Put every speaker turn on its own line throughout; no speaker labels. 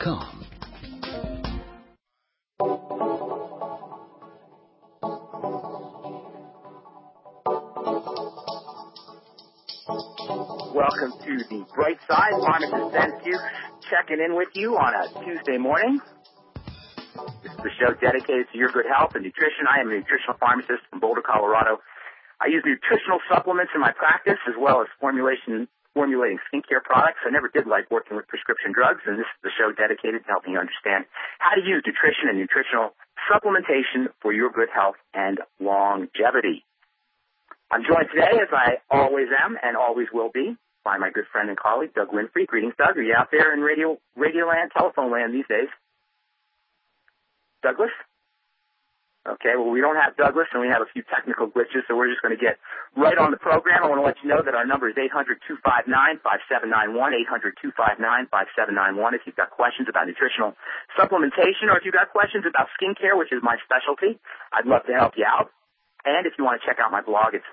longevityblock.com.
Welcome to the Bright Side. Pharmacist Ben Fuchs checking in with you on a Tuesday morning. This is the show dedicated to your good health and nutrition. I am a nutritional pharmacist from Boulder, Colorado. I use nutritional supplements in my practice as well as formulating skincare products. I never did like working with prescription drugs, and this is the show dedicated to helping you understand how to use nutrition and nutritional supplementation for your good health and longevity. I'm joined today, as I always am and always will be, by my good friend and colleague, Doug Winfrey. Greetings, Doug. Are you out there in radio land, telephone land these days? Douglas? Okay, well, we don't have Douglas, and we have a few technical glitches, so we're just going to get right on the program. I want to let you know that our number is 800-259-5791, 800-259-5791. If you've got questions about nutritional supplementation or if you've got questions about skincare, which is my specialty, I'd love to help you out. And if you want to check out my blog, it's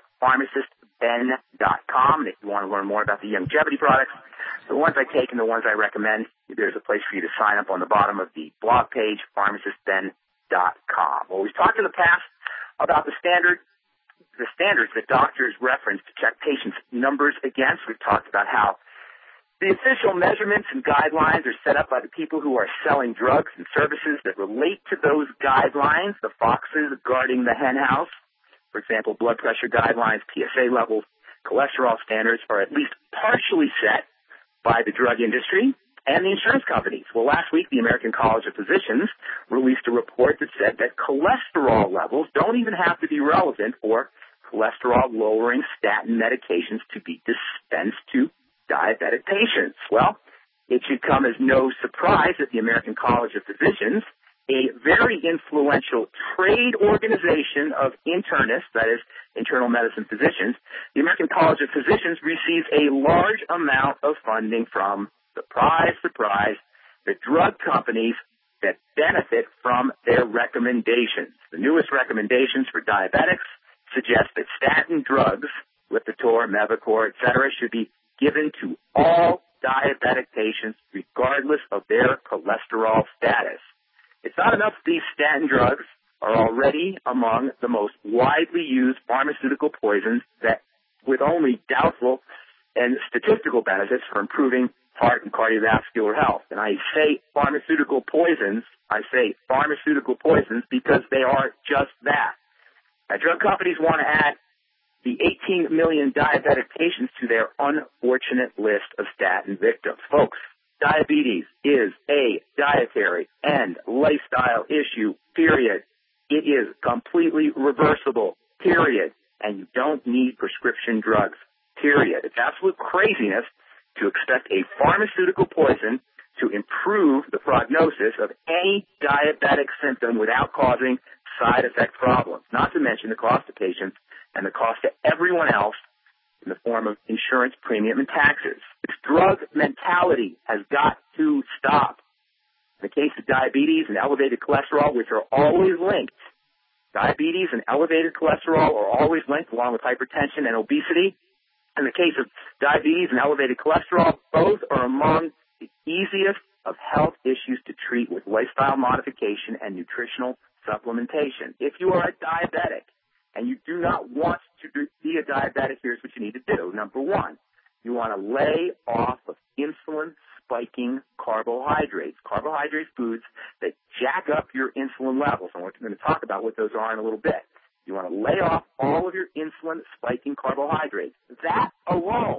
pharmacistben.com. And if you want to learn more about the longevity products, the ones I take and the ones I recommend, there's a place for you to sign up on the bottom of the blog page, pharmacistben.com. Well, we've talked in the past about the standards that doctors reference to check patients' numbers against. We've talked about how the official measurements and guidelines are set up by the people who are selling drugs and services that relate to those guidelines, the foxes guarding the hen house. For example, blood pressure guidelines, PSA levels, cholesterol standards are at least partially set by the drug industry and the insurance companies. Well, last week, the American College of Physicians released a report that said that cholesterol levels don't even have to be relevant for cholesterol-lowering statin medications to be dispensed to diabetic patients. Well, it should come as no surprise that the American College of Physicians, a very influential trade organization of internists, that is, internal medicine physicians, the American College of Physicians receives a large amount of funding from, surprise, the drug companies that benefit from their recommendations. The newest recommendations for diabetics suggest that statin drugs, Lipitor, Mevacor, etc., should be given to all diabetic patients regardless of their cholesterol status. It's not enough that these statin drugs are already among the most widely used pharmaceutical poisons that with only doubtful and statistical benefits for improving heart and cardiovascular health. And I say pharmaceutical poisons because they are just that. Now, drug companies want to add the 18 million diabetic patients to their unfortunate list of statin victims. Folks, diabetes is a dietary and lifestyle issue, period. It is completely reversible, period. And you don't need prescription drugs, period. It's absolute craziness to expect a pharmaceutical poison to improve the prognosis of any diabetic symptom without causing side effect problems, not to mention the cost to patients and the cost to everyone else in the form of insurance premium and taxes. This drug mentality has got to stop. In the case of diabetes and elevated cholesterol, which are always linked, diabetes and elevated cholesterol are always linked along with hypertension and obesity. In the case of diabetes and elevated cholesterol, both are among the easiest of health issues to treat with lifestyle modification and nutritional supplementation. If you are a diabetic and you do not want to be a diabetic, here's what you need to do. Number one, you want to lay off of insulin-spiking carbohydrates foods that jack up your insulin levels. And we're going to talk about what those are in a little bit. You want to lay off all of your insulin-spiking carbohydrates. That alone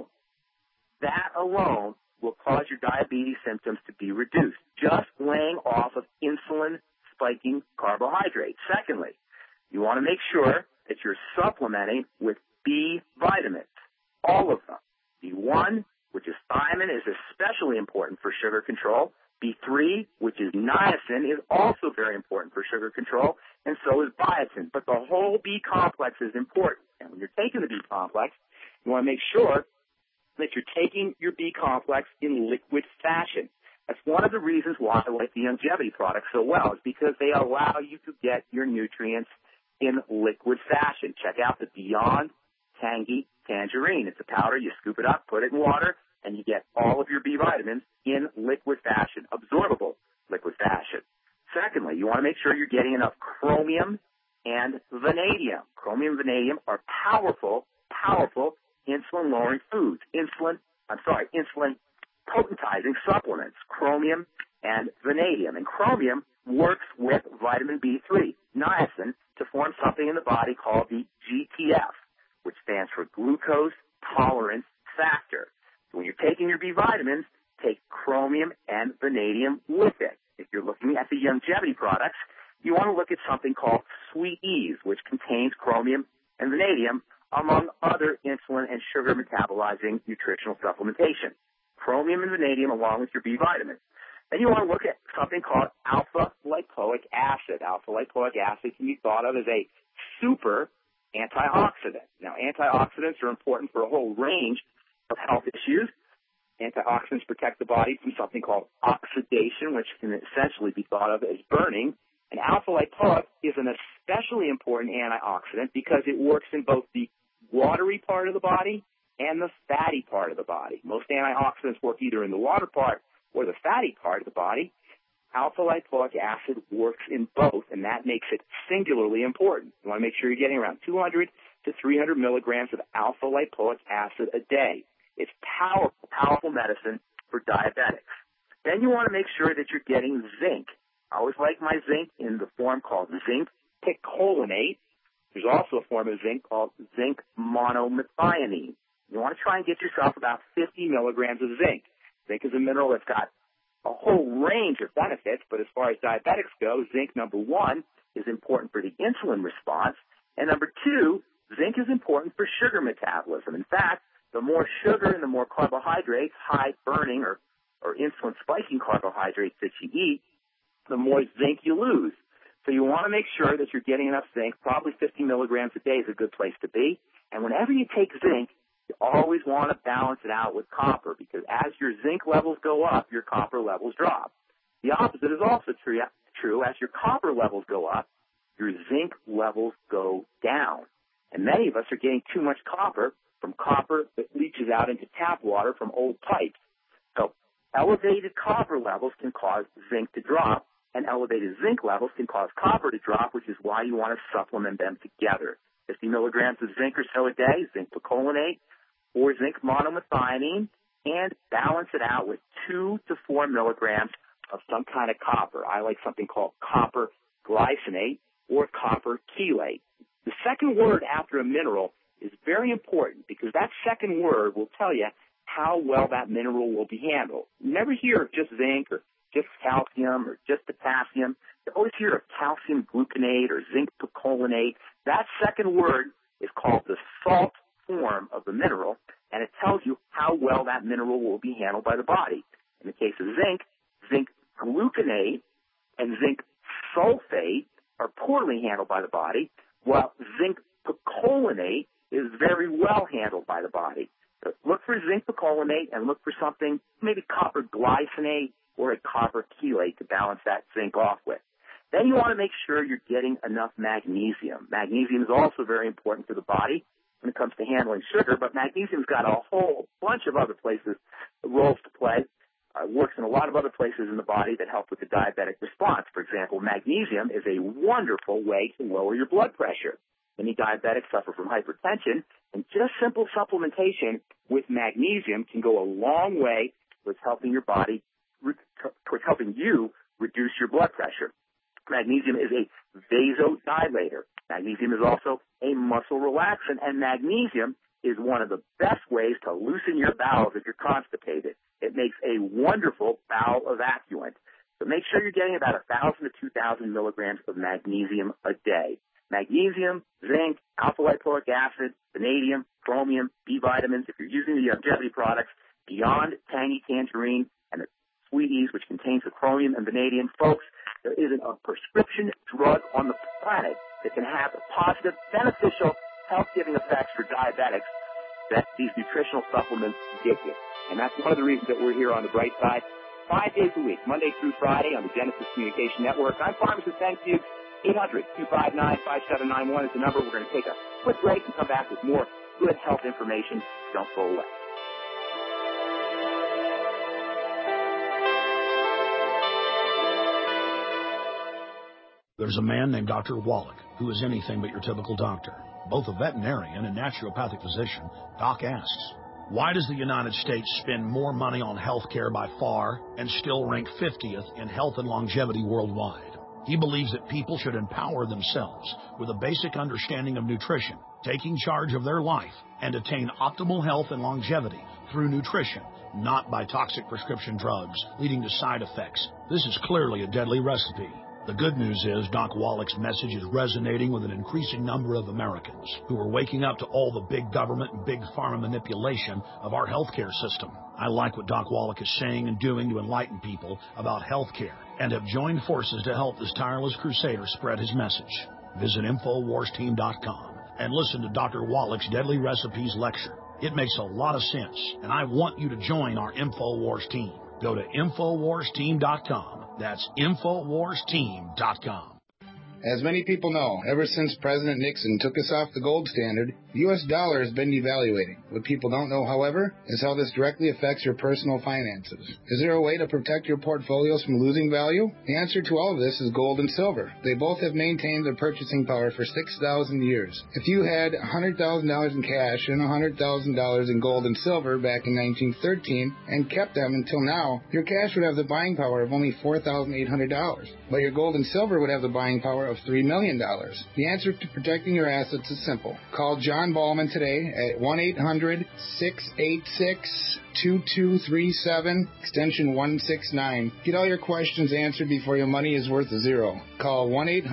will cause your diabetes symptoms to be reduced, just laying off of insulin-spiking carbohydrates. Secondly, you want to make sure that you're supplementing with B vitamins, all of them. B1, which is thiamine, is especially important for sugar control. B3, which is niacin, is also very important for sugar control, and so is biotin. But the whole B complex is important. And when you're taking the B complex, you want to make sure that you're taking your B complex in liquid fashion. That's one of the reasons why I like the longevity products so well, is because they allow you to get your nutrients in liquid fashion. Check out the Beyond Tangy Tangerine. It's a powder. You scoop it up, put it in water, and you get all of your B vitamins in liquid fashion, absorbable, you want to make sure you're getting enough chromium and vanadium. Chromium and vanadium are powerful insulin-lowering foods. Insulin potentizing supplements, chromium and vanadium. And chromium works with vitamin B3, niacin, to form something in the body called the GTF, which stands for glucose tolerance factor. So when you're taking your B vitamins, take chromium and vanadium with it. If you're looking at the longevity products, you want to look at something called Sweet Ease, which contains chromium and vanadium, among other insulin and sugar metabolizing nutritional supplementation. Chromium and vanadium along with your B vitamins. Then you want to look at something called alpha lipoic acid. Alpha lipoic acid can be thought of as a super antioxidant. Now, antioxidants are important for a whole range of health issues. Antioxidants protect the body from something called oxidation, which can essentially be thought of as burning. And alpha lipoic is an especially important antioxidant because it works in both the watery part of the body and the fatty part of the body. Most antioxidants work either in the water part or the fatty part of the body. Alpha lipoic acid works in both, and that makes it singularly important. You want to make sure you're getting around 200 to 300 milligrams of alpha lipoic acid a day. It's powerful medicine for diabetics. Then you want to make sure that you're getting zinc. I always like my zinc in the form called zinc picolinate. There's also a form of zinc called zinc monomethionine. You want to try and get yourself about 50 milligrams of zinc. Zinc is a mineral that's got a whole range of benefits, but as far as diabetics go, zinc, number one, is important for the insulin response, and number two, zinc is important for sugar metabolism. In fact, the more sugar and the more carbohydrates, high-burning or insulin-spiking carbohydrates that you eat, the more zinc you lose. So you want to make sure that you're getting enough zinc. Probably 50 milligrams a day is a good place to be. And whenever you take zinc, you always want to balance it out with copper, because as your zinc levels go up, your copper levels drop. The opposite is also true. As your copper levels go up, your zinc levels go down. And many of us are getting too much copper from copper that leaches out into tap water from old pipes. So elevated copper levels can cause zinc to drop, and elevated zinc levels can cause copper to drop, which is why you want to supplement them together. 50 milligrams of zinc or so a day, zinc picolinate, or zinc monomethionine, and balance it out with 2 to 4 milligrams of some kind of copper. I like something called copper glycinate or copper chelate. The second word after a mineral is very important because that second word will tell you how well that mineral will be handled. You never hear of just zinc or just calcium or just potassium. You always hear of calcium gluconate or zinc picolinate. That second word is called the salt form of the mineral, and it tells you how well that mineral will be handled by the body. In the case of zinc, zinc gluconate and zinc sulfate are poorly handled by the body, while zinc picolinate is very well handled by the body. So look for zinc picolinate and look for something, maybe copper glycinate or a copper chelate to balance that zinc off with. Then you want to make sure you're getting enough magnesium. Magnesium is also very important for the body when it comes to handling sugar, but magnesium's got a whole bunch of other places, roles to play. It works in a lot of other places in the body that help with the diabetic response. For example, magnesium is a wonderful way to lower your blood pressure. Many diabetics suffer from hypertension, and just simple supplementation with magnesium can go a long way towards helping your body, towards helping you reduce your blood pressure. Magnesium is a vasodilator. Magnesium is also a muscle relaxant, and magnesium is one of the best ways to loosen your bowels if you're constipated. It makes a wonderful bowel evacuant. So make sure you're getting about 1,000 to 2,000 milligrams of magnesium a day. Magnesium, zinc, alpha-lipoic acid, vanadium, chromium, B vitamins. If you're using the longevity products beyond Tangy Tangerine and the Sweet Ease, which contains the chromium and vanadium, folks, there isn't a prescription drug on the planet that can have the positive, beneficial, health-giving effects for diabetics that these nutritional supplements give you. And that's one of the reasons that we're here on the Bright Side 5 days a week, Monday through Friday on the Genesis Communication Network. I'm Pharmacist Ben Fuchs. 800-259-5791 is the number. We're going to take a quick break and come back with more good health information. Don't go away.
There's a man named Dr. Wallach, who is anything but your typical doctor. Both a veterinarian and naturopathic physician, Doc asks, why does the United States spend more money on health care by far and still rank 50th in health and longevity worldwide? He believes that people should empower themselves with a basic understanding of nutrition, taking charge of their life, and attain optimal health and longevity through nutrition, not by toxic prescription drugs leading to side effects. This is clearly a deadly recipe. The good news is Doc Wallach's message is resonating with an increasing number of Americans who are waking up to all the big government and big pharma manipulation of our healthcare system. I like what Doc Wallach is saying and doing to enlighten people about healthcare and have joined forces to help this tireless crusader spread his message. Visit InfoWarsTeam.com and listen to Dr. Wallach's Deadly Recipes lecture. It makes a lot of sense, and I want you to join our InfoWars team. Go to InfoWarsTeam.com. That's InfoWarsTeam.com.
As many people know, ever since President Nixon took us off the gold standard, the U.S. dollar has been devaluating. What people don't know, however, is how this directly affects your personal finances. Is there a way to protect your portfolios from losing value? The answer to all of this is gold and silver. They both have maintained their purchasing power for 6,000 years. If you had $100,000 in cash and $100,000 in gold and silver back in 1913 and kept them until now, your cash would have the buying power of only $4,800. But your gold and silver would have the buying power of $3 million. The answer to protecting your assets is simple. Call John Ballman today at 1-800-686-2237, extension 169. Get all your questions answered before your money is worth zero. Call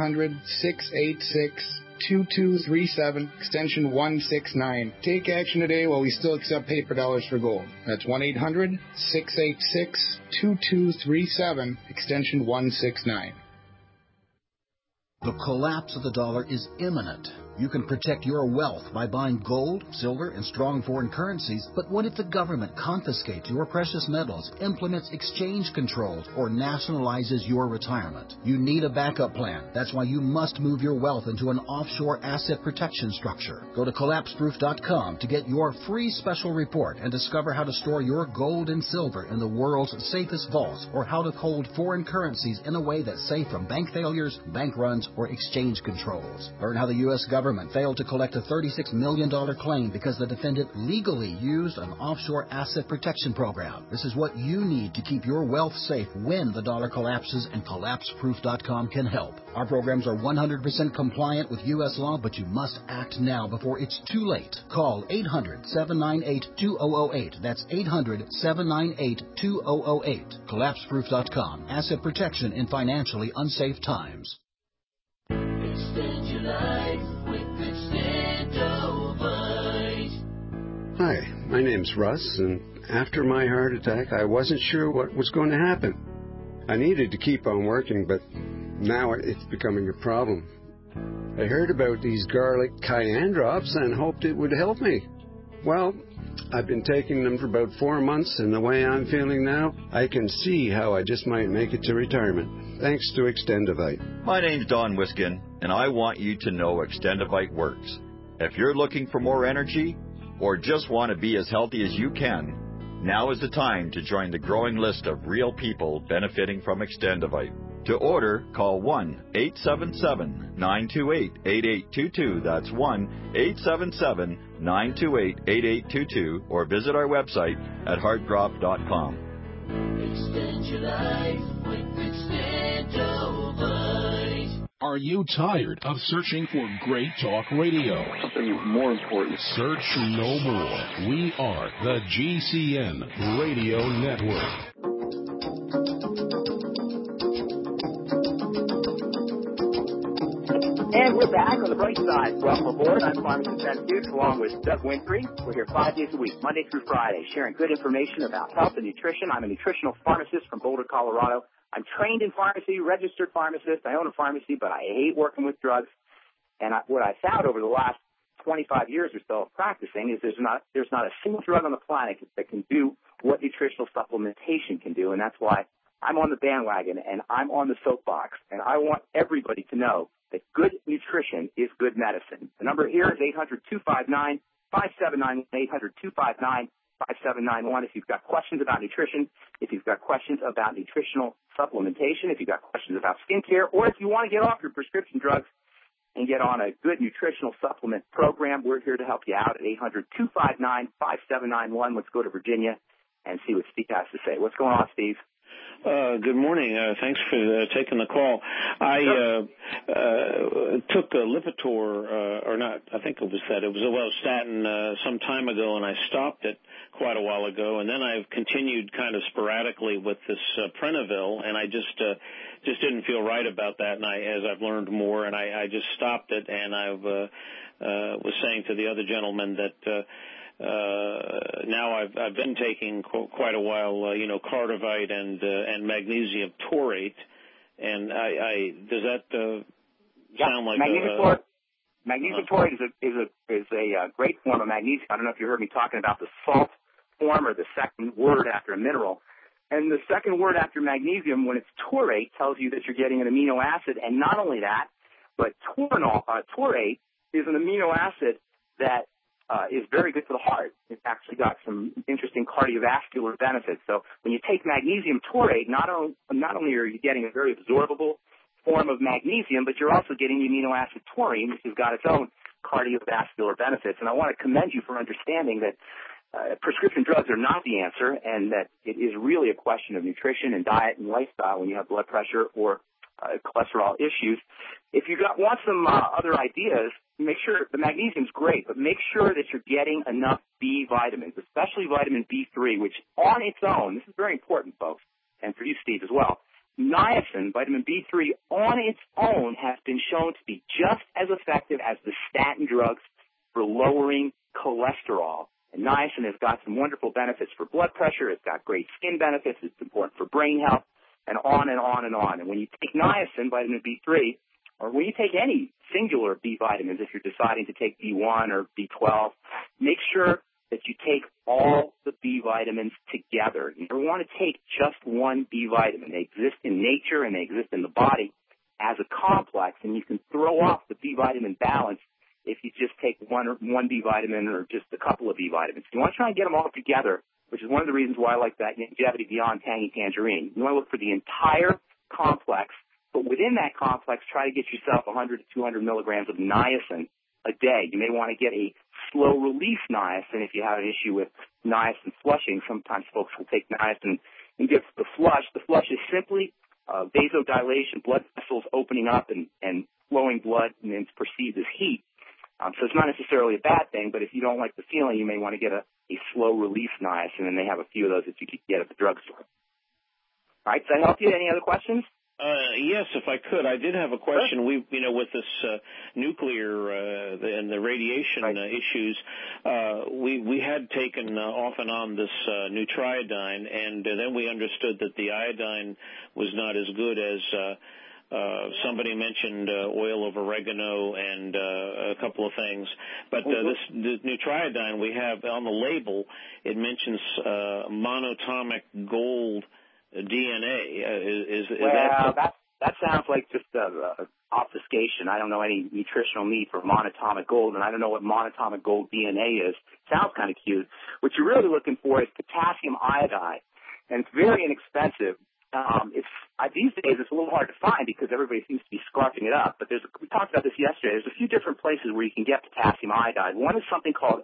1-800-686-2237, extension 169. Take action today while we still accept paper dollars for gold. That's 1-800-686-2237, extension 169.
The collapse of the dollar is imminent. You can protect your wealth by buying gold, silver, and strong foreign currencies, but what if the government confiscates your precious metals, implements exchange controls, or nationalizes your retirement? You need a backup plan. That's why you must move your wealth into an offshore asset protection structure. Go to collapseproof.com to get your free special report and discover how to store your gold and silver in the world's safest vaults, or how to hold foreign currencies in a way that's safe from bank failures, bank runs, or exchange controls. Learn how the U.S. government failed to collect a $36 million claim because the defendant legally used an offshore asset protection program. This is what you need to keep your wealth safe when the dollar collapses, and collapseproof.com can help. Our programs are 100% compliant with U.S. law, but you must act now before it's too late. Call 800-798-2008. That's 800-798-2008. Collapseproof.com. Asset protection in financially unsafe times.
Extend your life with Extendovite.
Hi, my name's Russ, and after my heart attack, I wasn't sure what was going to happen. I needed to keep on working, but now it's becoming a problem. I heard about these garlic cayenne drops and hoped it would help me. Well, I've been taking them for about 4 months, and the way I'm feeling now, I can see how I just might make it to retirement, thanks to Extendovite.
My name's Don Wiskin, and I want you to know Extendovite works. If you're looking for more energy, or just want to be as healthy as you can, now is the time to join the growing list of real people benefiting from Extendovite. To order, call 1-877-928-8822. That's 1-877-928-8822. Or visit our website at heartdrop.com.
Extend your life with Extendovite.
Are you tired of searching for great talk radio?
Something more important.
Search no more. We are the GCN Radio Network.
And we're back on the bright side. Welcome aboard. I'm Pharmacist Ben Dukes along with Doug Winfrey. We're here 5 days a week, Monday through Friday, sharing good information about health and nutrition. I'm a nutritional pharmacist from Boulder, Colorado. I'm trained in pharmacy, registered pharmacist. I own a pharmacy, but I hate working with drugs. And what I found over the last 25 years or so of practicing is there's not a single drug on the planet that can do what nutritional supplementation can do. And that's why I'm on the bandwagon and I'm on the soapbox. And I want everybody to know that good nutrition is good medicine. The number here is 800-259-5798, 5791 if you've got questions about nutrition, if you've got questions about nutritional supplementation, if you've got questions about skincare, or if you want to get off your prescription drugs and get on a good nutritional supplement program. We're here to help you out at 800-259-5791. Let's go to Virginia and see what Steve has to say. What's going on, Steve?
Good morning. Thanks for taking the call. I took a Lipitor, or not, I think it was that. It was a statin some time ago, and I stopped it quite a while ago, and then I've continued kind of sporadically with this Prevnar, and I just didn't feel right about that, and as I've learned more, and I just stopped it, and I was saying to the other gentleman that now I've been taking quite a while, Cardivite and magnesium taurate, and does that sound like
magnesium taurate is a great form of magnesium. I don't know if you heard me talking about the salt form or the second word after a mineral. And the second word after magnesium, when it's taurate, tells you that you're getting an amino acid. And not only that, but taurate is an amino acid that is very good for the heart. It's actually got some interesting cardiovascular benefits. So when you take magnesium taurate, not only are you getting a very absorbable form of magnesium, but you're also getting the amino acid taurine, which has got its own cardiovascular benefits. And I want to commend you for understanding that prescription drugs are not the answer, and that it is really a question of nutrition and diet and lifestyle when you have blood pressure or cholesterol issues. If you want some other ideas, make sure the magnesium's great, but make sure that you're getting enough B vitamins, especially vitamin B3, which on its own, this is very important, folks, and for you, Steve, as well. Niacin, vitamin B3, on its own has been shown to be just as effective as the statin drugs for lowering cholesterol. And niacin has got some wonderful benefits for blood pressure. It's got great skin benefits. It's important for brain health, and on and on and on. And when you take niacin, vitamin B3, or when you take any singular B vitamins, if you're deciding to take B1 or B12, make sure that you take all the B vitamins together. You don't want to take just one B vitamin. They exist in nature and they exist in the body as a complex, and you can throw off the B vitamin balance if you just take one B vitamin or just a couple of B vitamins. You want to try and get them all together, which is one of the reasons why I like that Longevity Beyond Tangy Tangerine. You want to look for the entire complex, but within that complex, try to get yourself 100 to 200 milligrams of niacin a day. You may want to get a slow-release niacin if you have an issue with niacin flushing. Sometimes folks will take niacin and get the flush. The flush is simply vasodilation, blood vessels opening up and flowing blood, and it's perceived as heat. So it's not necessarily a bad thing, but if you don't like the feeling, you may want to get a slow-release niacin, and they have a few of those that you can get at the drugstore. All right, does that help you? Any other questions?
Yes, if I could. I did have a question.
Sure.
With this nuclear and the radiation issues, we had taken off and on this Nutriodine, and then we understood that the iodine was not as good as somebody mentioned oil of oregano and a couple of things. But this Nutriodine we have on the label, it mentions monatomic gold DNA.
That sounds like just obfuscation. I don't know any nutritional need for monatomic gold, and I don't know what monatomic gold DNA is. Sounds kind of cute. What you're really looking for is potassium iodide, and it's very inexpensive. These days it's a little hard to find because everybody seems to be scarfing it up. But we talked about this yesterday. There's a few different places where you can get potassium iodide. One is something called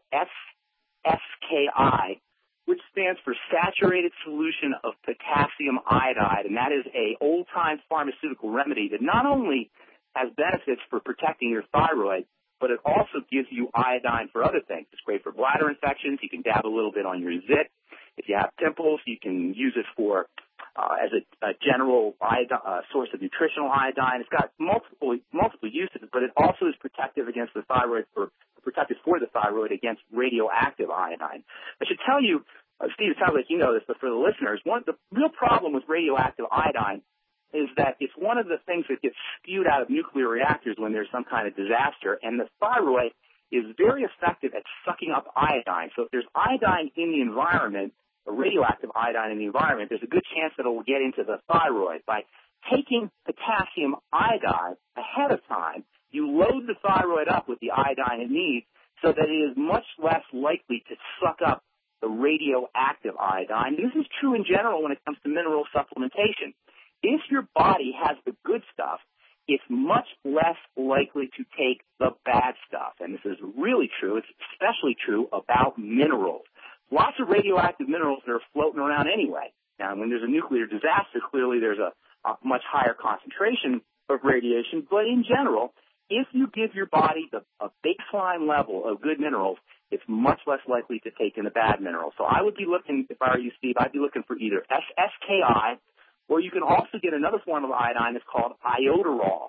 SSKI, which stands for Saturated Solution of Potassium Iodide, and that is a old-time pharmaceutical remedy that not only has benefits for protecting your thyroid, but it also gives you iodine for other things. It's great for bladder infections. You can dab a little bit on your zit. If you have pimples, you can use it for as a general source of nutritional iodine. It's got multiple uses, but it also is protective against the thyroid, or protective for the thyroid against radioactive iodine. I should tell you, Steve, it sounds like you know this, but for the listeners, the real problem with radioactive iodine is that it's one of the things that gets spewed out of nuclear reactors when there's some kind of disaster, and the thyroid is very effective at sucking up iodine. So if there's iodine in the environment, or radioactive iodine in the environment, there's a good chance that it will get into the thyroid. By taking potassium iodide ahead of time, you load the thyroid up with the iodine it needs so that it is much less likely to suck up the radioactive iodine. This is true in general when it comes to mineral supplementation. If your body has the good stuff, it's much less likely to take the bad stuff. And this is really true. It's especially true about minerals. Lots of radioactive minerals that are floating around anyway. Now, when there's a nuclear disaster, clearly there's a much higher concentration of radiation. But in general, if you give your body a baseline level of good minerals, it's much less likely to take in the bad minerals. So I would be looking, if I were you, Steve, I'd be looking for either SSKI, or you can also get another form of iodine that's called ioderol,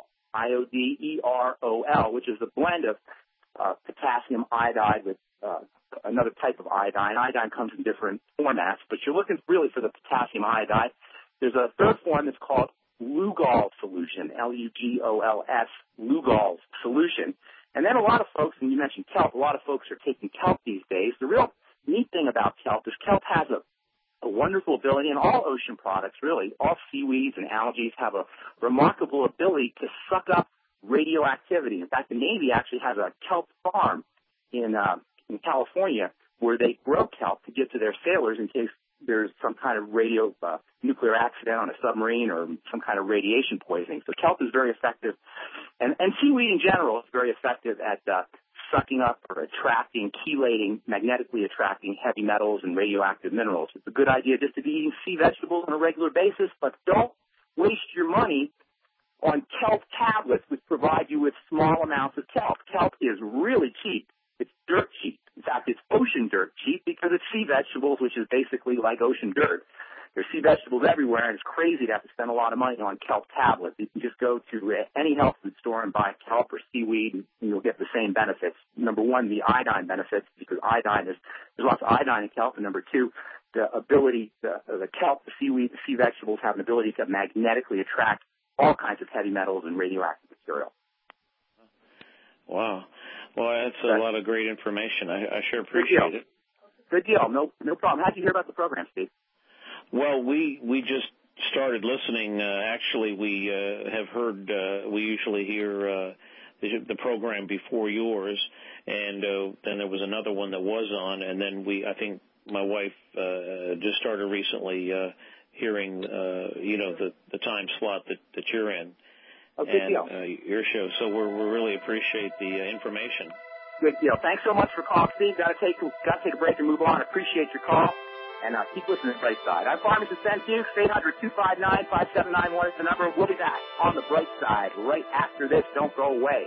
IODEROL, which is a blend of potassium iodide with another type of iodine. Iodine comes in different formats, but you're looking really for the potassium iodide. There's a third form that's called Lugol solution, L-U-G-O-L-S, Lugol solution. And then a lot of folks, and you mentioned kelp, a lot of folks are taking kelp these days. The real neat thing about kelp is kelp has a wonderful ability, and all ocean products, really, all seaweeds and algae have a remarkable ability to suck up radioactivity. In fact, the Navy actually has a kelp farm in California where they grow kelp to give to their sailors in case there's some kind of nuclear accident on a submarine or some kind of radiation poisoning. So kelp is very effective, and seaweed in general is very effective at sucking up or chelating, magnetically attracting heavy metals and radioactive minerals. It's a good idea just to be eating sea vegetables on a regular basis, but don't waste your money on kelp tablets, which provide you with small amounts of kelp. Kelp is really cheap. It's dirt cheap. In fact, it's ocean dirt cheap because it's sea vegetables, which is basically like ocean dirt. There's sea vegetables everywhere, and it's crazy to have to spend a lot of money on kelp tablets. You can just go to any health food store and buy kelp or seaweed, and you'll get the same benefits. Number one, the iodine benefits, because there's lots of iodine in kelp, and number two, the ability, the kelp, the seaweed, the sea vegetables have an ability to magnetically attract all kinds of heavy metals and radioactive material.
Wow. Well, that's a lot of great information. I sure appreciate it.
Good deal. No problem. How did you hear about the program, Steve?
Well, we just started listening. Actually, we have heard. We usually hear the program before yours, and then there was another one that was on, and then I think my wife just started recently hearing, the time slot that you're in.
Oh, good deal.
Your show. So we really appreciate the information.
Good deal. Thanks so much for calling, Steve. Got to take a break and move on. Appreciate your call, and keep listening to the Bright Side. I'm Pharmacist Ben Fuchs. 800-259-5791 is the number. We'll be back on the Bright Side right after this. Don't go away.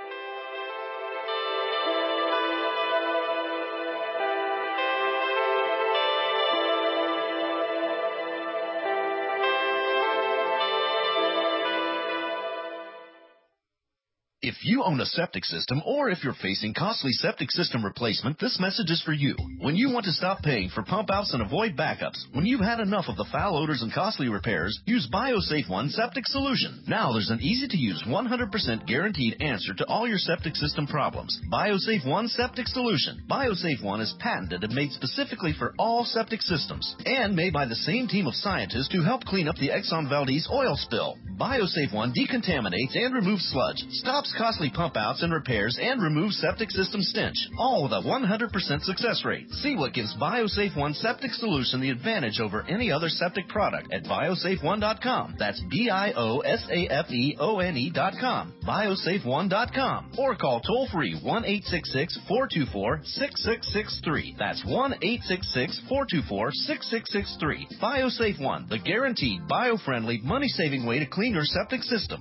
If you own a septic system, or if you're facing costly septic system replacement, this message is for you. When you want to stop paying for pump outs and avoid backups, when you've had enough of the foul odors and costly repairs, use BioSafe One Septic Solution. Now there's an easy-to-use, 100% guaranteed answer to all your septic system problems. BioSafe One Septic Solution. BioSafe One is patented and made specifically for all septic systems, and made by the same team of scientists who helped clean up the Exxon Valdez oil spill. BioSafe One decontaminates and removes sludge, stops costly pump outs and repairs, and removes septic system stench, all with a 100% success rate. See what gives BioSafe One Septic Solution the advantage over any other septic product at biosafeone.com. That's BIOSAFEONE.com. BioSafeOne.com. Or call toll free 1-866-424-6663. That's 1-866-424-6663. BioSafe One, the guaranteed bio-friendly, money-saving way to clean your septic system.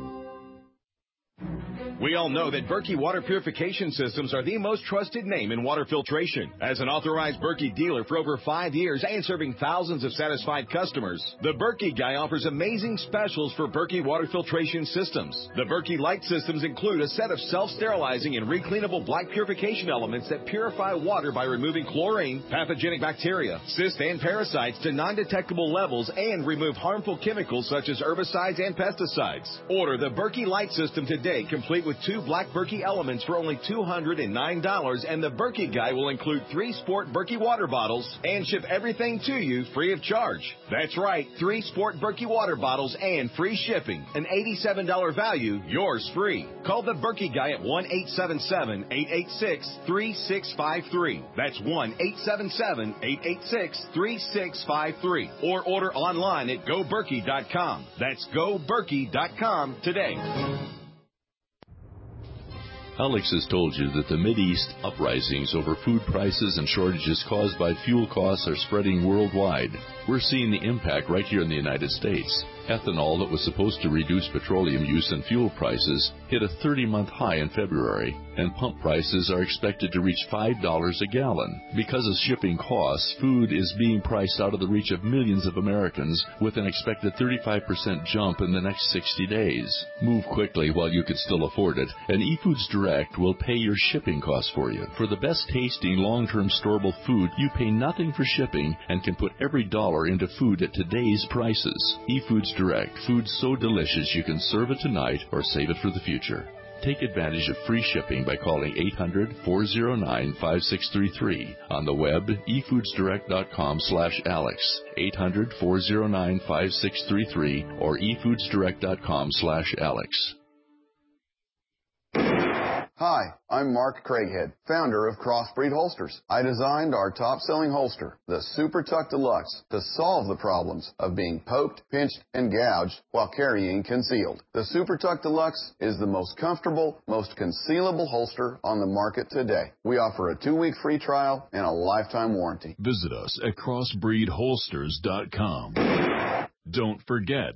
We all know that Berkey Water Purification Systems are the most trusted name in water filtration. As an authorized Berkey dealer for over 5 years and serving thousands of satisfied customers, the Berkey Guy offers amazing specials for Berkey Water Filtration Systems. The Berkey Light Systems include a set of self-sterilizing and recleanable black purification elements that purify water by removing chlorine, pathogenic bacteria, cysts, and parasites to non-detectable levels and remove harmful chemicals such as herbicides and pesticides. Order the Berkey Light System today, complete with with 2 black Berkey Elements for only $209, and the Berkey Guy will include 3 Sport Berkey water bottles and ship everything to you free of charge. That's right, 3 Sport Berkey water bottles and free shipping. An $87 value, yours free. Call the Berkey Guy at 1-877-886-3653. That's 1-877-886-3653. Or order online at GoBerkey.com. That's GoBerkey.com today.
Alex has told you that the Mideast uprisings over food prices and shortages caused by fuel costs are spreading worldwide. We're seeing the impact right here in the United States. Ethanol that was supposed to reduce petroleum use and fuel prices hit a 30-month high in February, and pump prices are expected to reach $5 a gallon. Because of shipping costs, food is being priced out of the reach of millions of Americans with an expected 35% jump in the next 60 days. Move quickly while you can still afford it, and eFoods Direct will pay your shipping costs for you. For the best tasting long-term storable food, you pay nothing for shipping and can put every dollar into food at today's prices. eFoods Direct, food so delicious you can serve it tonight or save it for the future. Take advantage of free shipping by calling 800-409-5633. On the web, efoodsdirect.com/Alex, 800-409-5633, or efoodsdirect.com/Alex.
Hi, I'm Mark Craighead, founder of Crossbreed Holsters. I designed our top-selling holster, the Super Tuck Deluxe, to solve the problems of being poked, pinched, and gouged while carrying concealed. The Super Tuck Deluxe is the most comfortable, most concealable holster on the market today. We offer a 2-week free trial and a lifetime warranty.
Visit us at crossbreedholsters.com. Don't forget,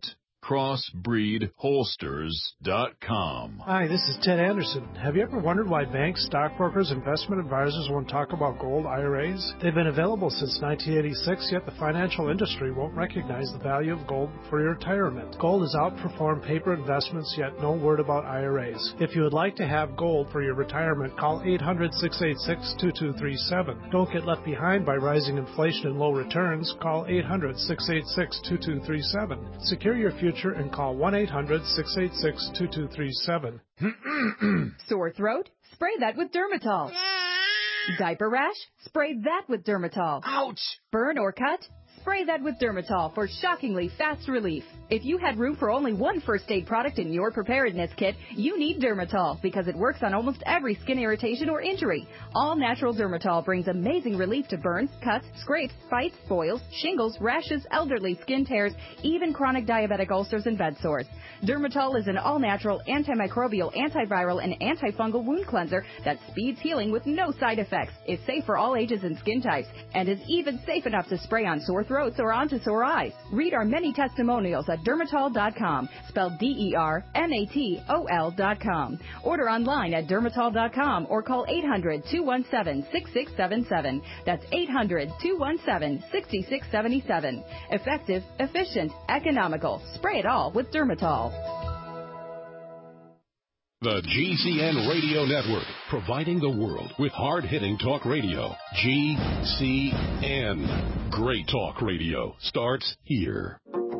crossbreedholsters.com.
Hi, this is Ted Anderson. Have you ever wondered why banks, stockbrokers, investment advisors won't talk about gold IRAs? They've been available since 1986, yet the financial industry won't recognize the value of gold for your retirement. Gold has outperformed paper investments, yet no word about IRAs. If you would like to have gold for your retirement, call 800-686-2237. Don't get left behind by rising inflation and low returns. Call 800-686-2237. Secure your future and call 1-800-686-2237.
Sore throat? Spray that with Dermatol. Diaper rash? Spray that with Dermatol.
Ouch!
Burn or cut? Spray that with Dermatol for shockingly fast relief. If you had room for only one first aid product in your preparedness kit, you need Dermatol because it works on almost every skin irritation or injury. All natural Dermatol brings amazing relief to burns, cuts, scrapes, bites, boils, shingles, rashes, elderly skin tears, even chronic diabetic ulcers and bed sores. Dermatol is an all-natural, antimicrobial, antiviral, and antifungal wound cleanser that speeds healing with no side effects, is safe for all ages and skin types, and is even safe enough to spray on sore throats or onto sore eyes. Read our many testimonials at Dermatol.com, spelled DERMATOL.com. Order online at Dermatol.com or call 800-217-6677. That's 800-217-6677. Effective, efficient, economical. Spray it all with Dermatol.
The GCN Radio Network, providing the world with hard-hitting talk radio. GCN. Great talk radio starts here.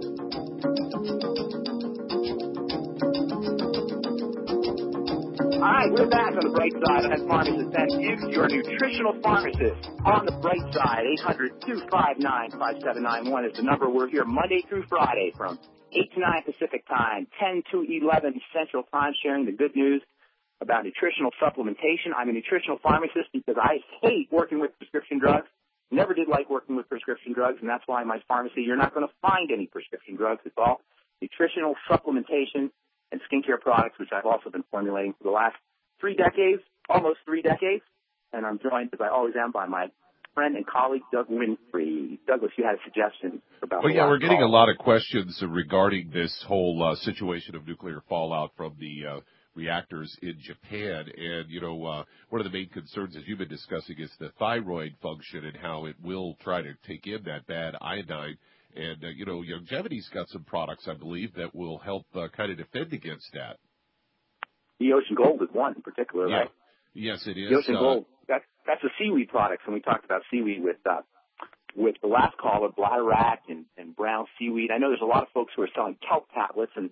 All right, we're back on the bright side. I'm pharmacist Ben Fuchs, your nutritional pharmacist. On the bright side, 800-259-5791 is the number. We're here Monday through Friday from 8 to 9 Pacific time, 10 to 11 Central time, sharing the good news about nutritional supplementation. I'm a nutritional pharmacist because I hate working with prescription drugs. Never did like working with prescription drugs, and that's why in my pharmacy you're not going to find any prescription drugs. It's all nutritional supplementation and skincare products, which I've also been formulating for the last 3 decades, almost 3 decades. And I'm joined, as I always am, by my friend and colleague, Doug Winfrey. Douglas, you had a suggestion about.
Well, yeah, we're getting a lot of questions regarding this whole situation of nuclear fallout from the reactors in Japan. And, you know, one of the main concerns, as you've been discussing, is the thyroid function and how it will try to take in that bad iodine. And, you know, Longevity's got some products, I believe, that will help kind of defend against that.
The Ocean Gold is one in particular,
yeah.
Right?
Yes, it is.
The Ocean Gold, that's the seaweed products, and we talked about seaweed with the last caller, bladder wrack and brown seaweed. I know there's a lot of folks who are selling kelp tablets, and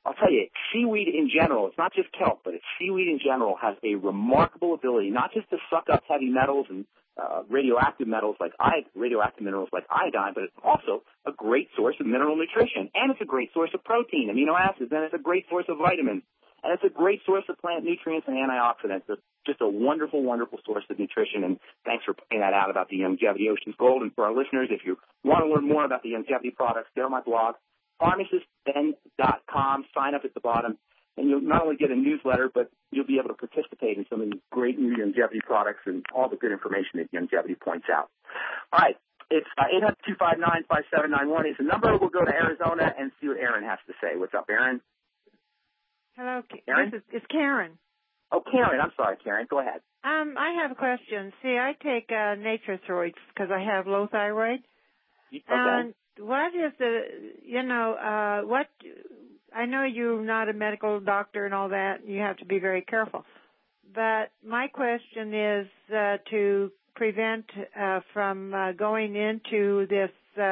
I'll tell you, seaweed in general, it's not just kelp, but seaweed in general has a remarkable ability not just to suck up heavy metals and radioactive minerals like iodine, but it's also a great source of mineral nutrition, and it's a great source of protein, amino acids, and it's a great source of vitamins, and it's a great source of plant nutrients and antioxidants. It's just a wonderful, wonderful source of nutrition, and thanks for pointing that out about the Youngevity Ocean's Gold. And for our listeners, if you want to learn more about the Youngevity products, go to my blog, pharmacistben.com. Sign up at the bottom, and you'll not only get a newsletter, but you'll be able to participate in some of these great new Youngevity products and all the good information that Youngevity points out. All right. It's 800-259-5791 is the number. We'll go to Arizona and see what Aaron has to say. What's up, Aaron?
Hello,
Aaron?
It's Karen.
Oh, Karen. I'm sorry, Karen. Go ahead.
I have a question. See, I take Natrethroids because I have low thyroid.
Okay.
And what is what, I know you're not a medical doctor and all that, you have to be very careful. But my question is to prevent from going into this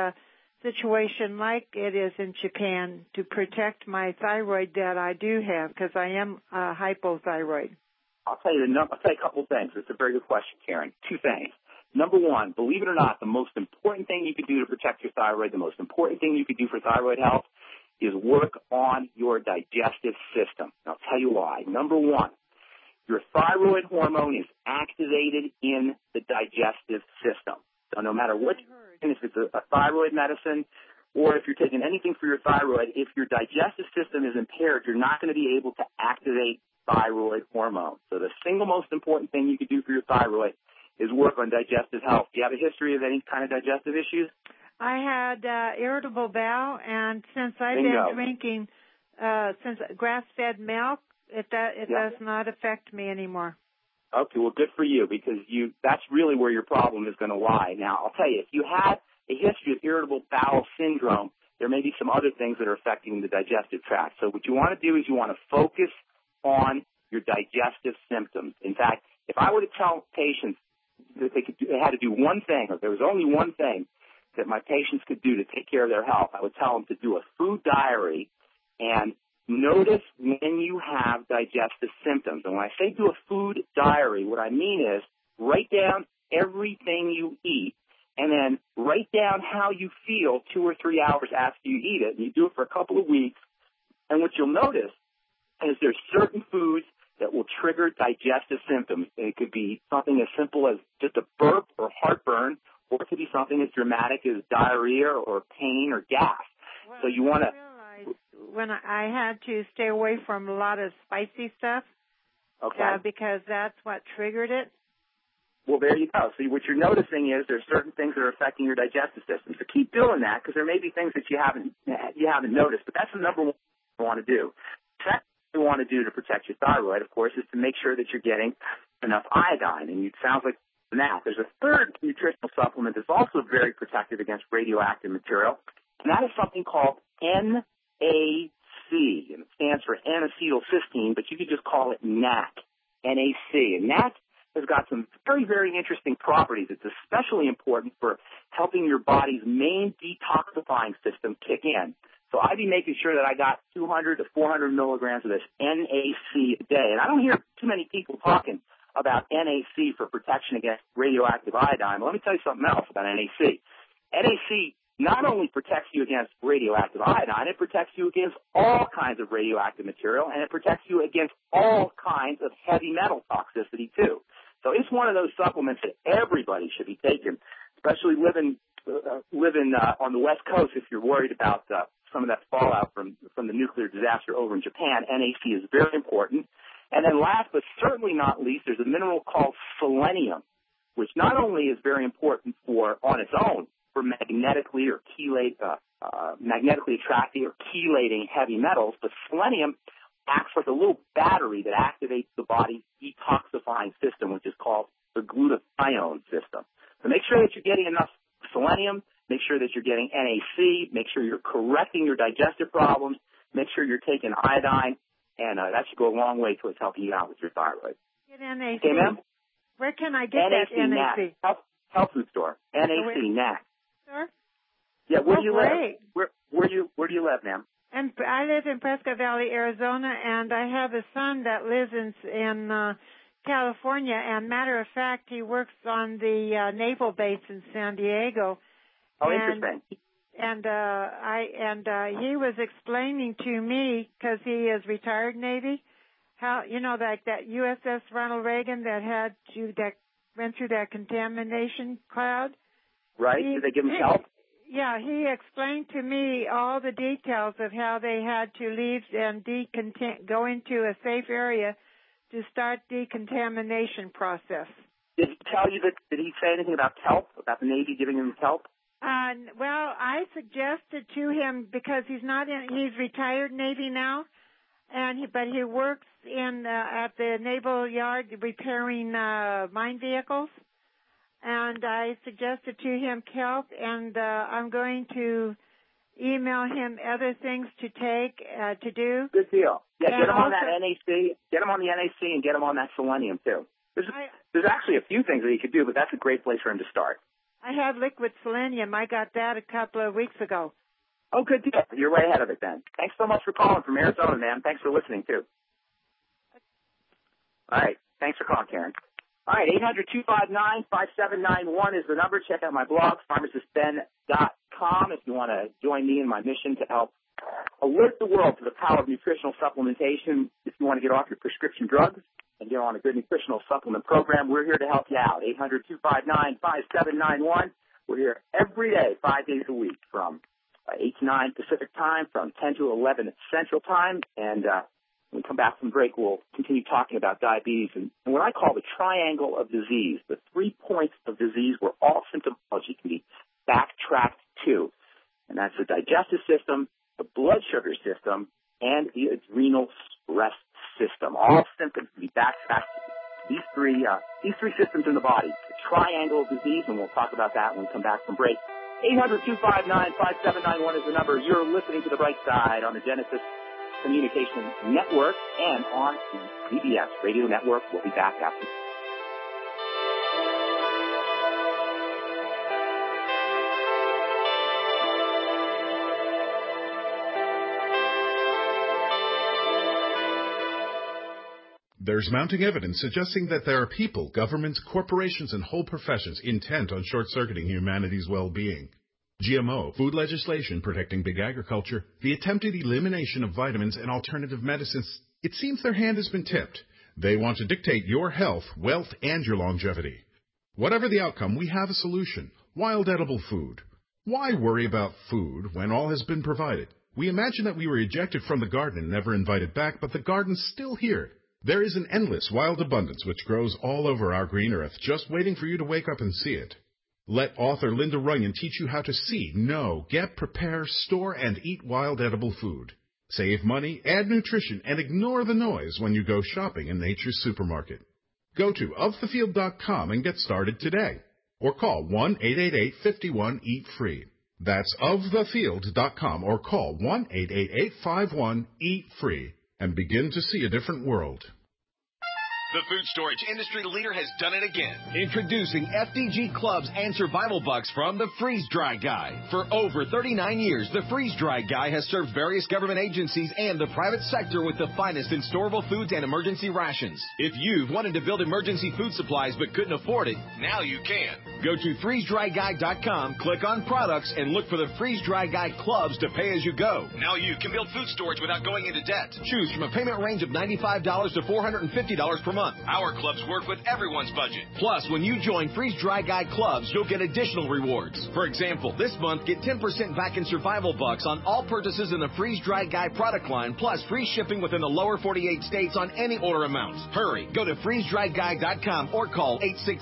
situation like it is in Japan, to protect my thyroid that I do have, because I am hypothyroid.
I'll tell you a couple things. It's a very good question, Karen. Two things. Number one, believe it or not, the most important thing you can do to protect your thyroid, the most important thing you can do for thyroid health is work on your digestive system. And I'll tell you why. Number one, your thyroid hormone is activated in the digestive system. So no matter what, if it's a thyroid medicine or if you're taking anything for your thyroid, if your digestive system is impaired, you're not going to be able to activate thyroid hormone. So the single most important thing you can do for your thyroid is work on digestive health. Do you have a history of any kind of digestive issues?
I had irritable bowel, and since I've been drinking since grass-fed milk, it does not affect me anymore.
Okay, well, good for you, because that's really where your problem is going to lie. Now, I'll tell you, if you have a history of irritable bowel syndrome, there may be some other things that are affecting the digestive tract. So what you want to do is you want to focus on your digestive symptoms. In fact, if I were to tell patients that they had to do one thing, or there was only one thing that my patients could do to take care of their health, I would tell them to do a food diary and notice when you have digestive symptoms. And when I say do a food diary, what I mean is write down everything you eat and then write down how you feel 2 or 3 hours after you eat it. And you do it for a couple of weeks. And what you'll notice is there's certain foods that will trigger digestive symptoms. It could be something as simple as just a burp or heartburn, or it could be something as dramatic as diarrhea or pain or gas.
Well,
so you want to...
When I had to stay away from a lot of spicy stuff, because that's what triggered it.
Well, there you go. See, what you're noticing is there's certain things that are affecting your digestive system. So keep doing that, because there may be things that you haven't noticed, but that's the number one thing you want to do. Second thing you want to do to protect your thyroid, of course, is to make sure that you're getting enough iodine, and it sounds like that. There's a third nutritional supplement that's also very protective against radioactive material, and that is something called NAC, and it stands for N-acetylcysteine, but you could just call it NAC, NAC. And NAC has got some very, very interesting properties. It's especially important for helping your body's main detoxifying system kick in. So I'd be making sure that I got 200 to 400 milligrams of this NAC a day. And I don't hear too many people talking about NAC for protection against radioactive iodine. But let me tell you something else about NAC. NAC not only protects you against radioactive iodine, it protects you against all kinds of radioactive material, and it protects you against all kinds of heavy metal toxicity, too. So it's one of those supplements that everybody should be taking, especially living on the West Coast if you're worried about some of that fallout from the nuclear disaster over in Japan. NAC is very important. And then last but certainly not least, there's a mineral called selenium, which not only is very important on its own for magnetically attracting or chelating heavy metals, but selenium acts like a little battery that activates the body's detoxifying system, which is called the glutathione system. So make sure that you're getting enough selenium, make sure that you're getting NAC, make sure you're correcting your digestive problems, make sure you're taking iodine, and that should go a long way towards helping you out with your thyroid.
Get NAC.
Okay, ma'am?
Where can I get that NAC?
Health food store. NAC, NAC.
Sure?
Yeah, where do you live? Where do you live, ma'am?
And I live in Prescott Valley, Arizona, and I have a son that lives in California. And matter of fact, he works on the naval base in San Diego.
Oh, interesting.
And he was explaining to me, because he is retired Navy, how, you know, like that USS Ronald Reagan that went through that contamination cloud.
Right? Did they give him help?
Yeah, he explained to me all the details of how they had to leave and go into a safe area to start decontamination process.
Did he tell you that? Did he say anything about kelp? About the Navy giving him kelp?
Well, I suggested to him, because he's retired Navy now, but he works at the Naval Yard repairing mine vehicles. And I suggested to him kelp, and I'm going to email him other things to do.
Good deal. Yeah, get him on that NAC. Get him on the NAC and get him on that selenium, too. There's actually a few things that he could do, but that's a great place for him to start.
I have liquid selenium. I got that a couple of weeks ago.
Oh, good deal. You're way ahead of it then. Thanks so much for calling from Arizona, man. Thanks for listening, too. All right. Thanks for calling, Karen. All right, 800-259-5791 is the number. Check out my blog, pharmacistben.com, if you want to join me in my mission to help alert the world to the power of nutritional supplementation. If you want to get off your prescription drugs and get on a good nutritional supplement program, we're here to help you out. 800-259-5791. We're here every day, 5 days a week, from 8 to 9 Pacific time, from 10 to 11 Central time, and when we come back from break, we'll continue talking about diabetes and what I call the triangle of disease, the 3 points of disease where all symptomology can be backtracked to. And that's the digestive system, the blood sugar system, and the adrenal stress system. All symptoms can be backtracked to these three systems in the body, the triangle of disease, and we'll talk about that when we come back from break. 800-259-5791 is the number. You're listening to The Bright Side on the Genesis Communication Network and on the PBS Radio Network. We'll be back after.
There's mounting evidence suggesting that there are people, governments, corporations, and whole professions intent on short-circuiting humanity's well-being. GMO, food legislation protecting big agriculture, the attempted elimination of vitamins and alternative medicines, it seems their hand has been tipped. They want to dictate your health, wealth, and your longevity. Whatever the outcome, we have a solution. Wild edible food. Why worry about food when all has been provided? We imagine that we were ejected from the garden and never invited back, but the garden's still here. There is an endless wild abundance which grows all over our green earth, just waiting for you to wake up and see it. Let author Linda Runyon teach you how to see, know, get, prepare, store, and eat wild edible food. Save money, add nutrition, and ignore the noise when you go shopping in Nature's Supermarket. Go to ofthefield.com and get started today. Or call 1-888-51-EAT-FREE. That's ofthefield.com or call 1-888-51-EAT-FREE and begin to see a different world.
The food storage industry leader has done it again. Introducing FDG Clubs and Survival Bucks from the Freeze Dry Guy. For over 39 years, the Freeze Dry Guy has served various government agencies and the private sector with the finest in storable foods and emergency rations. If you've wanted to build emergency food supplies but couldn't afford it, now you can. Go to freezedryguy.com, click on products, and look for the Freeze Dry Guy Clubs to pay as you go. Now you can build food storage without going into debt. Choose from a payment range of $95 to $450 per month. Our clubs work with everyone's budget. Plus, when you join Freeze Dry Guy Clubs, you'll get additional rewards. For example, this month, get 10% back in Survival Bucks on all purchases in the Freeze Dry Guy product line, plus free shipping within the lower 48 states on any order amount. Hurry, go to freezedryguy.com or call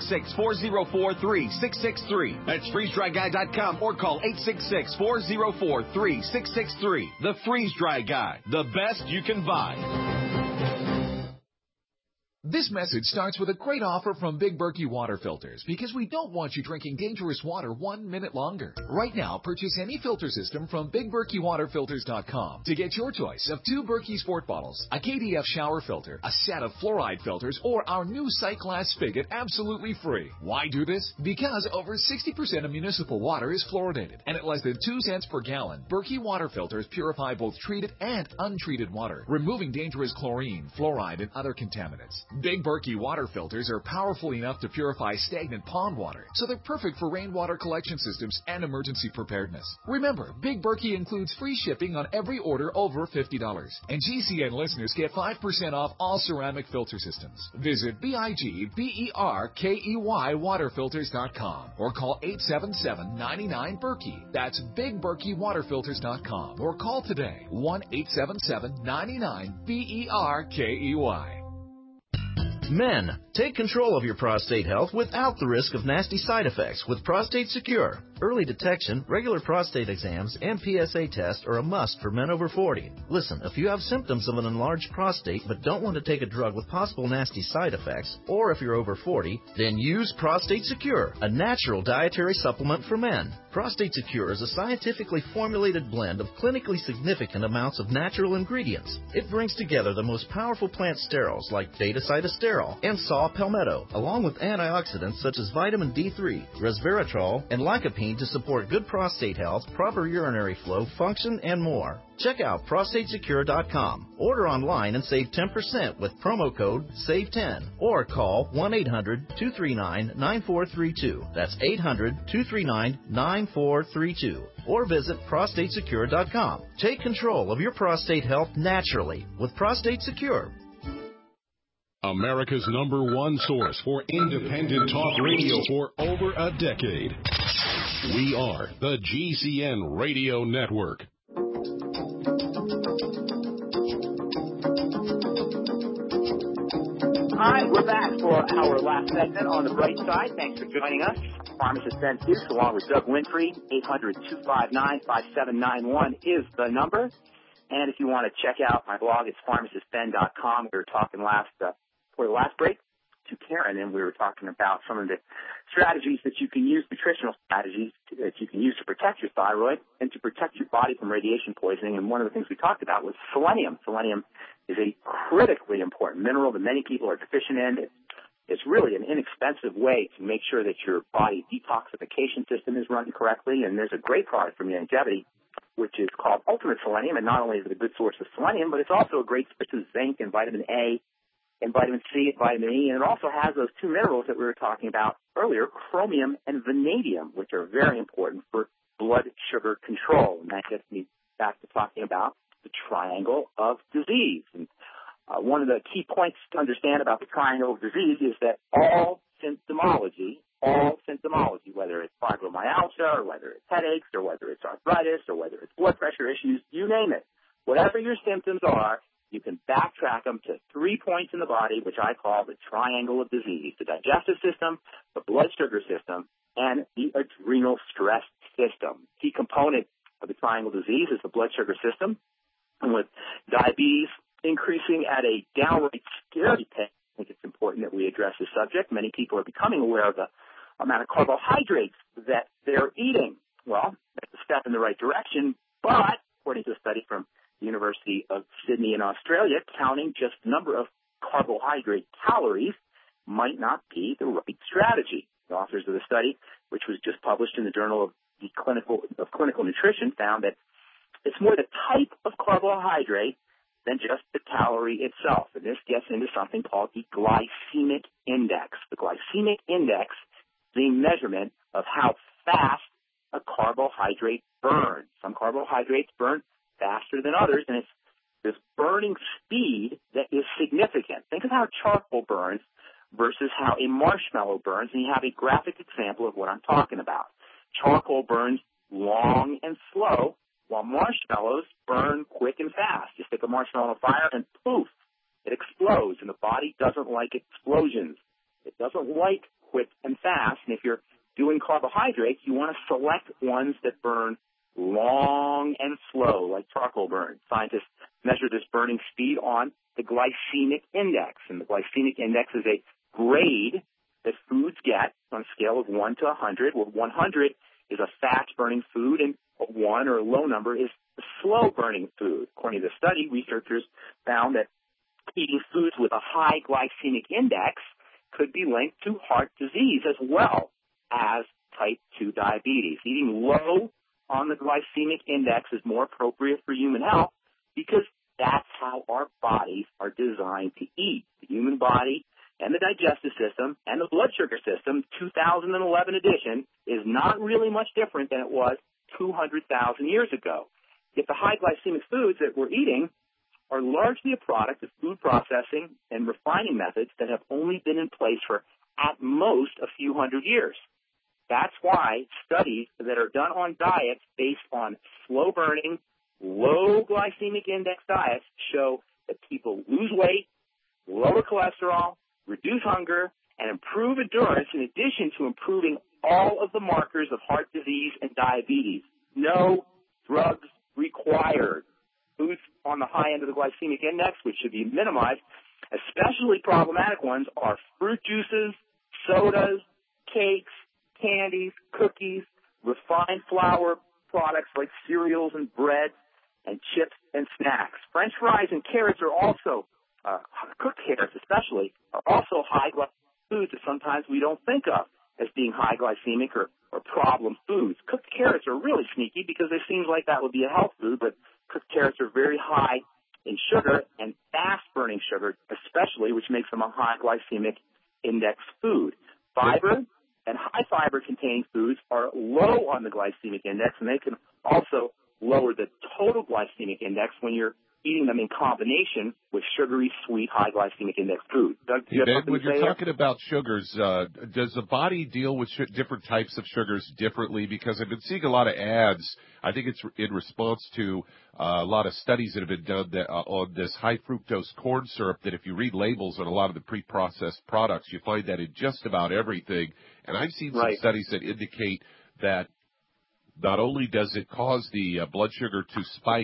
866-404-3663. That's freezedryguy.com or call 866-404-3663. The Freeze Dry Guy, the best you can buy.
This message starts with a great offer from Big Berkey Water Filters because we don't want you drinking dangerous water 1 minute longer. Right now, purchase any filter system from BigBerkeyWaterFilters.com to get your choice of 2 Berkey Sport bottles, a KDF shower filter, a set of fluoride filters, or our new sight glass spigot absolutely free. Why do this? Because over 60% of municipal water is fluoridated, and at less than 2 cents per gallon, Berkey Water Filters purify both treated and untreated water, removing dangerous chlorine, fluoride, and other contaminants. Big Berkey water filters are powerful enough to purify stagnant pond water, so they're perfect for rainwater collection systems and emergency preparedness. Remember, Big Berkey includes free shipping on every order over $50, and GCN listeners get 5% off all ceramic filter systems. Visit BIGBERKEY waterfilters.com or call 877-99-BERKEY. That's BigBerkeyWaterFilters.com or call today 1-877-99-BERKEY.
Men, take control of your prostate health without the risk of nasty side effects with Prostate Secure. Early detection, regular prostate exams, and PSA tests are a must for men over 40. Listen, if you have symptoms of an enlarged prostate but don't want to take a drug with possible nasty side effects, or if you're over 40, then use Prostate Secure, a natural dietary supplement for men. Prostate Secure is a scientifically formulated blend of clinically significant amounts of natural ingredients. It brings together the most powerful plant sterols like beta-cytosterol and saw palmetto, along with antioxidants such as vitamin D3, resveratrol, and lycopene to support good prostate health, proper urinary flow, function, and more. Check out prostatesecure.com. Order online and save 10% with promo code SAVE10 or call 1-800-239-9432. That's 800-239-9432. Or visit prostatesecure.com. Take control of your prostate health naturally with Prostate Secure.
America's #1 source for independent talk radio for over a decade. We are the GCN Radio Network.
Hi, we're back for our last segment on the bright side. Thanks for joining us. Pharmacist Ben Dukes along with Doug Winfrey. 800-259-5791 is the number. And if you want to check out my blog, it's pharmacistben.com. We were talking for the last break to Karen, and we were talking about some of the strategies that you can use, nutritional strategies that you can use to protect your thyroid and to protect your body from radiation poisoning. And one of the things we talked about was selenium. Selenium is a critically important mineral that many people are deficient in. It's really an inexpensive way to make sure that your body detoxification system is running correctly. And there's a great product from Youngevity, which is called Ultimate Selenium. And not only is it a good source of selenium, but it's also a great source of zinc and vitamin A and vitamin C and vitamin E. And it also has those 2 minerals that we were talking about earlier, chromium and vanadium, which are very important for blood sugar control. And that gets me back to talking about the triangle of disease. And one of the key points to understand about the triangle of disease is that all symptomology, whether it's fibromyalgia or whether it's headaches or whether it's arthritis or whether it's blood pressure issues, you name it, whatever your symptoms are, you can backtrack them to 3 points in the body, which I call the triangle of disease: the digestive system, the blood sugar system, and the adrenal stress system. Key component of the triangle of disease is the blood sugar system. And with diabetes increasing at a downright scary pace, I think it's important that we address this subject. Many people are becoming aware of the amount of carbohydrates that they're eating. Well, that's a step in the right direction, but according to a study from the University of Sydney in Australia, counting just the number of carbohydrate calories might not be the right strategy. The authors of the study, which was just published in the Journal of Clinical Nutrition, found that it's more the type of carbohydrate than just the calorie itself. And this gets into something called the glycemic index. The glycemic index is the measurement of how fast a carbohydrate burns. Some carbohydrates burn faster than others, and it's this burning speed that is significant. Think of how charcoal burns versus how a marshmallow burns, and you have a graphic example of what I'm talking about. Charcoal burns long and slow, while marshmallows burn quick and fast. You stick a marshmallow on fire and poof, it explodes, and the body doesn't like explosions. It doesn't like quick and fast, and if you're doing carbohydrates, you want to select ones that burn long and slow, like charcoal burn. Scientists measure this burning speed on the glycemic index. And the glycemic index is a grade that foods get on a scale of 1 to 100, where 100 is a fast-burning food and 1 or a low number is a slow-burning food. According to the study, researchers found that eating foods with a high glycemic index could be linked to heart disease as well as type 2 diabetes. Eating low on the glycemic index is more appropriate for human health because that's how our bodies are designed to eat. The human body and the digestive system and the blood sugar system, 2011 edition, is not really much different than it was 200,000 years ago. Yet the high glycemic foods that we're eating are largely a product of food processing and refining methods that have only been in place for at most a few hundred years. That's why studies that are done on diets based on slow-burning, low glycemic index diets show that people lose weight, lower cholesterol, reduce hunger, and improve endurance in addition to improving all of the markers of heart disease and diabetes. No drugs required. Foods on the high end of the glycemic index, which should be minimized, especially problematic ones, are fruit juices, sodas, cakes, candies, cookies, refined flour products like cereals and bread, and chips and snacks. French fries and carrots are also, cooked carrots especially, are also high glycemic foods that sometimes we don't think of as being high glycemic or problem foods. Cooked carrots are really sneaky because it seems like that would be a health food, but cooked carrots are very high in sugar and fast-burning sugar especially, which makes them a high glycemic index food. Fiber and high fiber-containing foods are low on the glycemic index, and they can also lower the total glycemic index when you're eating them in combination with sugary, sweet, high glycemic index food. Doug, do you have something
when
to say
you're
there?
talking about sugars, does the body deal with different types of sugars differently? Because I've been seeing a lot of ads. I think it's in response to a lot of studies that have been done on this high fructose corn syrup, that if you read labels on a lot of the pre-processed products, you find that in just about everything. And I've seen some studies that indicate that not only does it cause the blood sugar to spike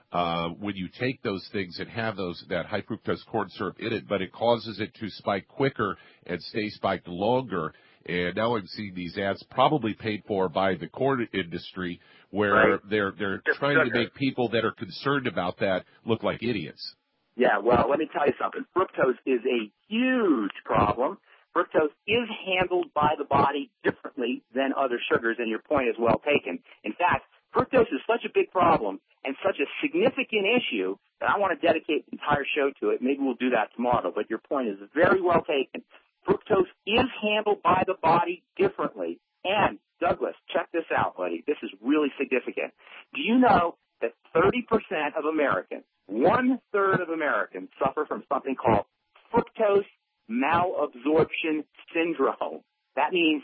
when you take those things and have that high fructose corn syrup in it, but it causes it to spike quicker and stay spiked longer. And now I'm seeing these ads, probably paid for by the corn industry, where they're trying to make people that are concerned about that look like idiots.
Yeah, well, let me tell you something. Fructose is a huge problem. Fructose is handled by the body differently than other sugars, and your point is well taken. In fact, fructose is such a big problem and such a significant issue that I want to dedicate the entire show to it. Maybe we'll do that tomorrow, but your point is very well taken. Fructose is handled by the body differently. And, Douglas, check this out, buddy. This is really significant. Do you know that 30% of Americans, 1/3 of Americans, suffer from something called fructose malabsorption syndrome? That means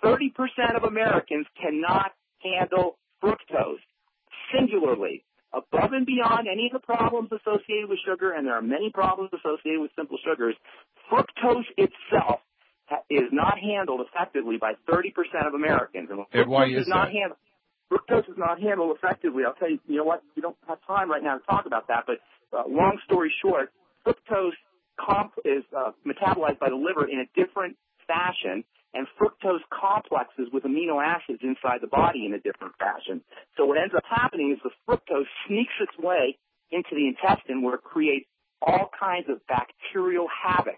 30% of Americans cannot handle fructose singularly, above and beyond any of the problems associated with sugar, and there are many problems associated with simple sugars. Fructose itself is not handled effectively by 30% of Americans.
And why is that?
Fructose is not handled effectively. I'll tell you, you know what, we don't have time right now to talk about that, but long story short, fructose is metabolized by the liver in a different fashion, and fructose complexes with amino acids inside the body in a different fashion. So what ends up happening is the fructose sneaks its way into the intestine, where it creates all kinds of bacterial havoc.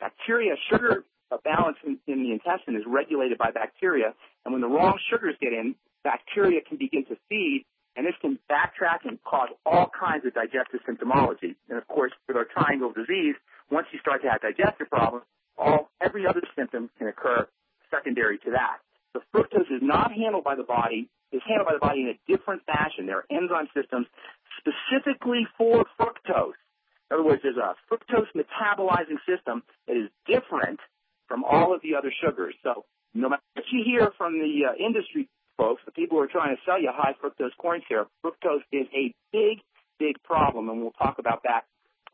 Sugar balance in the intestine is regulated by bacteria, and when the wrong sugars get in, bacteria can begin to feed, and this can backtrack and cause all kinds of digestive symptomology. And of course, with our triangle disease, once you start to have digestive problems, every other symptom can occur secondary to that. The fructose is not handled by the body. It's handled by the body in a different fashion. There are enzyme systems specifically for fructose. In other words, there's a fructose metabolizing system that is different from all of the other sugars. So no matter what you hear from the industry folks, the people who are trying to sell you high fructose corn syrup, fructose is a big, big problem, and we'll talk about that.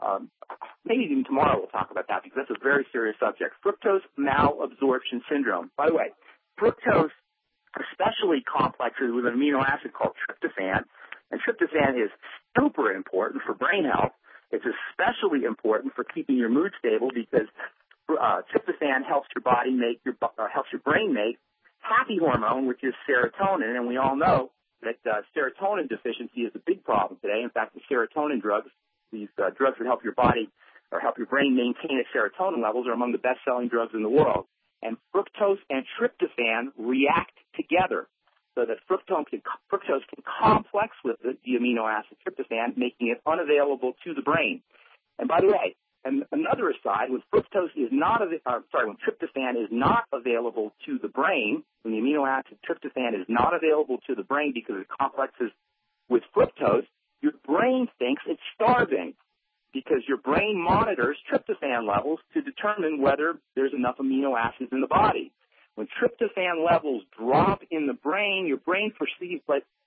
Maybe even tomorrow we'll talk about that, because that's a very serious subject. Fructose malabsorption syndrome. By the way, fructose especially complexes with an amino acid called tryptophan And tryptophan is super important for brain health. It's especially important for keeping your mood stable because tryptophan helps your body helps your brain make happy hormone, which is serotonin. And we all know that serotonin deficiency is a big problem today. In fact, the serotonin drugs, these drugs that help your body or help your brain maintain its serotonin levels, are among the best-selling drugs in the world. And fructose and tryptophan react together so that fructose can complex with the amino acid tryptophan, making it unavailable to the brain. And by the way, and another aside, when tryptophan is not available to the brain, when the amino acid tryptophan is not available to the brain because it complexes with fructose, your brain thinks it's starving because your brain monitors tryptophan levels to determine whether there's enough amino acids in the body. When tryptophan levels drop in the brain, your brain perceives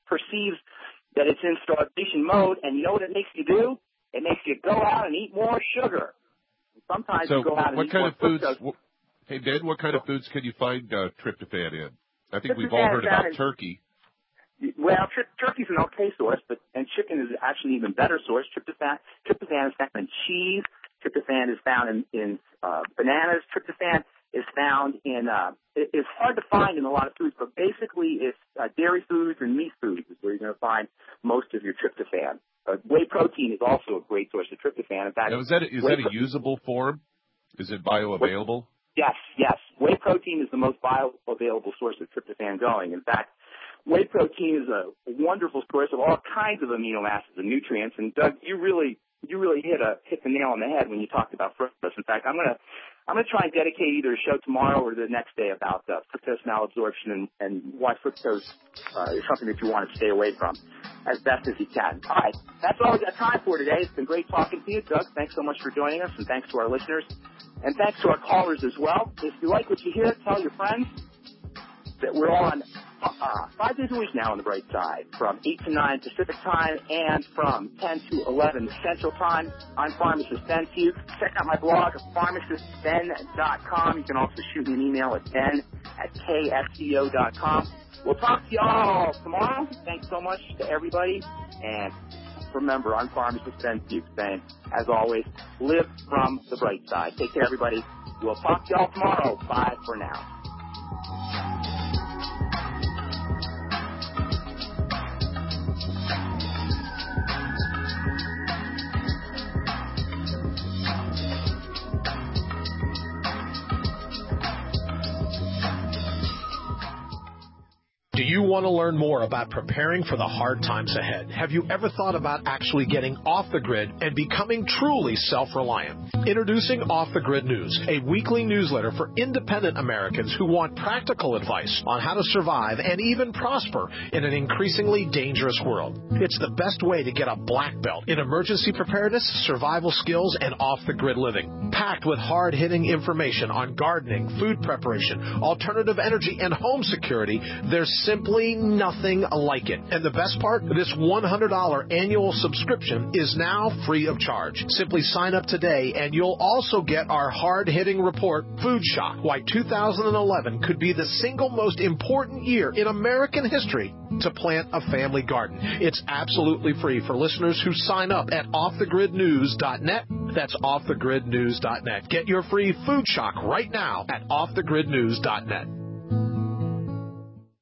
that it's in starvation mode, and you know what it makes you do? It makes you go out and eat more sugar. Sometimes you go out and eat more fructose.
Hey, Ben, what kind of foods can you find tryptophan in? I think we've all heard about turkey.
Well, turkey's an okay source, and chicken is actually an even better source. Tryptophan is found in cheese. Tryptophan is found in bananas. Tryptophan is found in it's hard to find in a lot of foods, but basically it's dairy foods and meat foods is where you're going to find most of your tryptophan. Whey protein is also a great source of tryptophan. In fact,
now, is that a usable form? Is it bioavailable?
Yes. Whey protein is the most bioavailable source of tryptophan going. In fact, whey protein is a wonderful source of all kinds of amino acids and nutrients. And Doug, you really hit the nail on the head when you talked about fructose. In fact, I'm gonna try and dedicate either a show tomorrow or the next day about fructose malabsorption and why fructose is something that you want to stay away from as best as you can. All right, that's all we got time for today. It's been great talking to you, Doug. Thanks so much for joining us, and thanks to our listeners, and thanks to our callers as well. If you like what you hear, tell your friends that we're on 5 days a week now on the bright side, from 8 to 9 Pacific time and from 10 to 11 Central time. I'm Pharmacist Ben to you. Check out my blog at pharmacistben.com. You can also shoot me an email at ben@ksco.com. We'll talk to y'all tomorrow. Thanks so much to everybody. And remember, I'm Pharmacist Ben Fuchs saying, as always, live from the bright side. Take care, everybody. We'll talk to y'all tomorrow. Bye for now.
Do you want to learn more about preparing for the hard times ahead? Have you ever thought about actually getting off the grid and becoming truly self-reliant? Introducing Off the Grid News, a weekly newsletter for independent Americans who want practical advice on how to survive and even prosper in an increasingly dangerous world. It's the best way to get a black belt in emergency preparedness, survival skills, and off-the-grid living. Packed with hard-hitting information on gardening, food preparation, alternative energy, and home security, there's simply nothing like it. And the best part, this $100 annual subscription is now free of charge. Simply sign up today and you'll also get our hard-hitting report, Food Shock, Why 2011 Could Be the Single Most Important Year in American History to Plant a Family Garden. It's absolutely free for listeners who sign up at offthegridnews.net. That's offthegridnews.net. Get your free Food Shock right now at offthegridnews.net.